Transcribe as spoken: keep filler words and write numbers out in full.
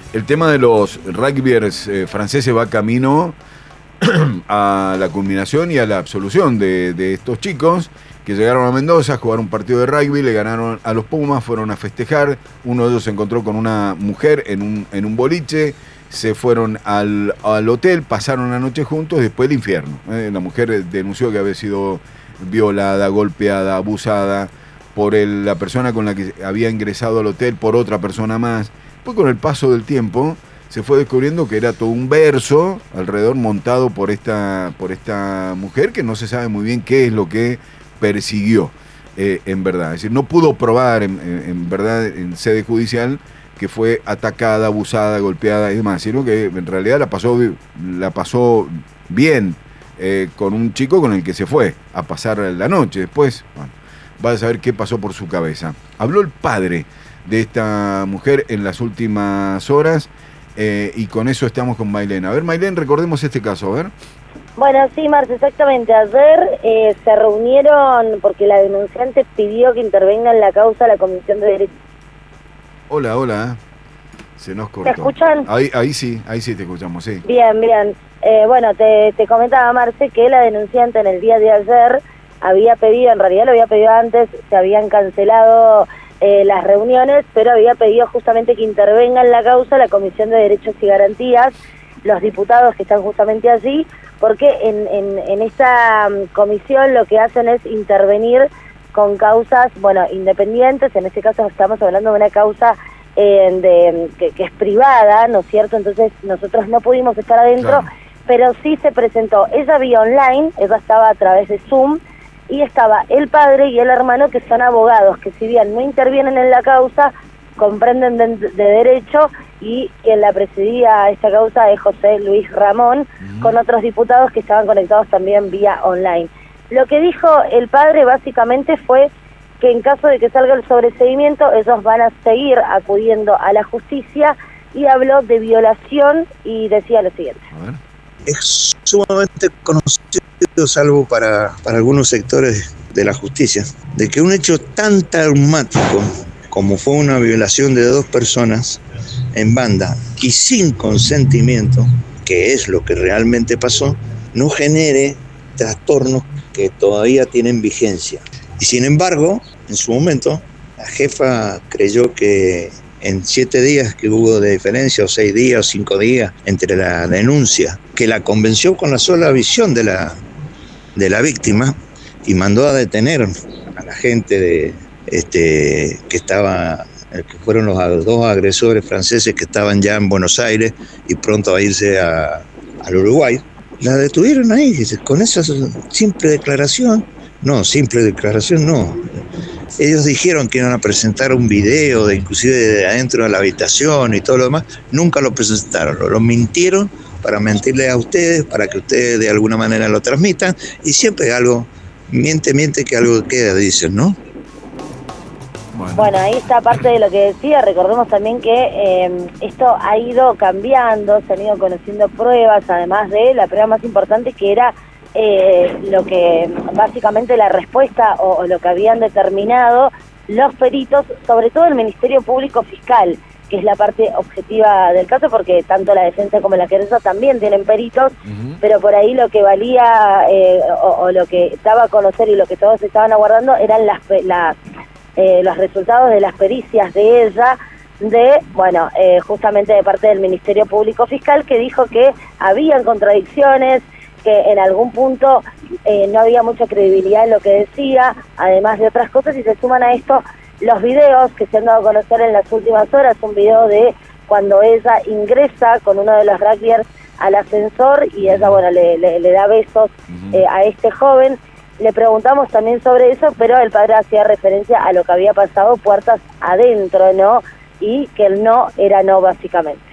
El tema de los rugbyers eh, franceses va camino a la culminación y a la absolución de, de estos chicos que llegaron a Mendoza a jugar un partido de rugby, le ganaron a los Pumas, fueron a festejar, uno de ellos se encontró con una mujer en un, en un boliche, se fueron al, al hotel, pasaron la noche juntos, después el infierno. Eh, la mujer denunció que había sido violada, golpeada, abusada por el, la persona con la que había ingresado al hotel, por otra persona más. Pues con el paso del tiempo se fue descubriendo que era todo un verso alrededor montado por esta, por esta mujer que no se sabe muy bien qué es lo que persiguió eh, en verdad. Es decir, no pudo probar en, en, en verdad en sede judicial que fue atacada, abusada, golpeada y demás, sino que en realidad la pasó, la pasó bien eh, con un chico con el que se fue a pasar la noche. Después, bueno, va a saber qué pasó por su cabeza. Habló el padre de esta mujer en las últimas horas eh, y con eso estamos con Mailén. A ver, Mailén, recordemos este caso, a ver. Bueno, sí, Marce, exactamente. Ayer eh, se reunieron porque la denunciante pidió que intervenga en la causa la Comisión de Derechos. Hola, hola. Se nos cortó. ¿Me escuchan? Ahí, ahí sí, ahí sí te escuchamos, sí. Bien, bien. Eh, bueno, te, te comentaba, Marce, que la denunciante en el día de ayer había pedido, en realidad lo había pedido antes, se habían cancelado eh, las reuniones, pero había pedido justamente que intervenga en la causa la Comisión de Derechos y Garantías, los diputados que están justamente allí, porque en, en, en esa comisión lo que hacen es intervenir con causas, bueno, independientes. En este caso estamos hablando de una causa eh, de, que, que es privada, ¿no es cierto? Entonces nosotros no pudimos estar adentro, claro, pero sí se presentó, ella vía online, ella estaba a través de Zoom, y estaba el padre y el hermano, que son abogados, que si bien no intervienen en la causa, comprenden de, de derecho, y quien la presidía a esta causa es José Luis Ramón, uh-huh, con otros diputados que estaban conectados también vía online. Lo que dijo el padre básicamente fue que en caso de que salga el sobreseimiento, ellos van a seguir acudiendo a la justicia, y habló de violación y decía lo siguiente. A ver. Es sumamente conocido, salvo para, para algunos sectores de la justicia, de que un hecho tan traumático como fue una violación de dos personas en banda y sin consentimiento, que es lo que realmente pasó, no genere trastornos que todavía tienen vigencia. Y sin embargo, en su momento, la jefa creyó que en siete días que hubo de diferencia, o seis días, o cinco días, entre la denuncia, que la convenció con la sola visión de la, de la víctima, y mandó a detener a la gente de, este, que estaba, que fueron los dos agresores franceses que estaban ya en Buenos Aires y pronto a irse a, al Uruguay. La detuvieron ahí, con esa simple declaración. No, simple declaración no. Ellos dijeron que iban a presentar un video, de inclusive de adentro de la habitación y todo lo demás. Nunca lo presentaron, lo, lo mintieron para mentirle a ustedes, para que ustedes de alguna manera lo transmitan. Y siempre algo, miente, miente que algo queda, dicen, ¿no? Bueno. bueno, ahí está parte de lo que decía. Recordemos también que eh, esto ha ido cambiando, se han ido conociendo pruebas, además de la prueba más importante, que era eh, lo que básicamente la respuesta o, o lo que habían determinado los peritos, sobre todo el Ministerio Público Fiscal, que es la parte objetiva del caso, porque tanto la defensa como la querella también tienen peritos, uh-huh, pero por ahí lo que valía eh, o, o lo que daba a conocer y lo que todos estaban aguardando eran las, las Eh, los resultados de las pericias de ella, de, bueno, eh, justamente de parte del Ministerio Público Fiscal, que dijo que habían contradicciones, que en algún punto eh, no había mucha credibilidad en lo que decía, además de otras cosas, y se suman a esto los videos que se han dado a conocer en las últimas horas, un video de cuando ella ingresa con uno de los rugbyers al ascensor y ella, bueno, le, le, le da besos eh, a este joven. Le preguntamos también sobre eso, pero el padre hacía referencia a lo que había pasado puertas adentro, ¿no? Y que el no era no, básicamente.